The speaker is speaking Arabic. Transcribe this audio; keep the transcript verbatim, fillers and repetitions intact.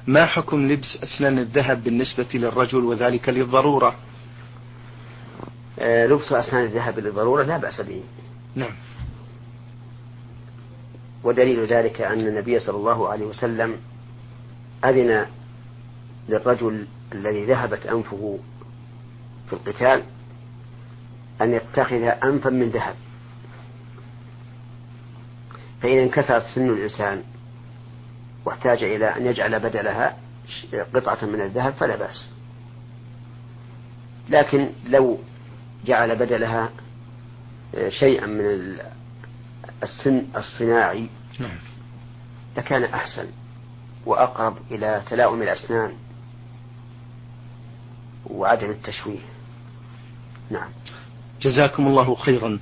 ما حكم لبس أسنان الذهب بالنسبة للرجل وذلك للضرورة؟ آه لبس أسنان الذهب للضرورة لا بأس به. نعم. ودليل ذلك أن النبي صلى الله عليه وسلم أذن للرجل الذي ذهبت أنفه في القتال أن يتخذ أنفا من ذهب، فإذا انكسرت سن الإنسان واحتاج إلى أن يجعل بدلها قطعة من الذهب فلا بأس، لكن لو جعل بدلها شيئا من السن الصناعي لكان أحسن وأقرب إلى تلاؤم الأسنان وعدم التشويه. نعم. جزاكم الله خيرا.